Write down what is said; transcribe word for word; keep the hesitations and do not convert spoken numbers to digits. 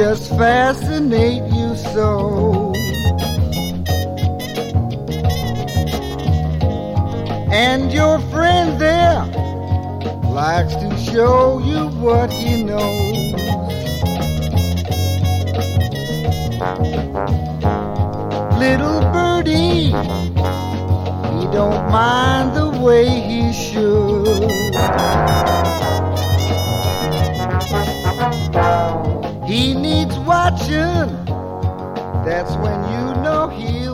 just fascinate you so. And your friend there likes to show you what he knows. Little birdie, he don't mind the way he should. He needs watching, that's when you know he'll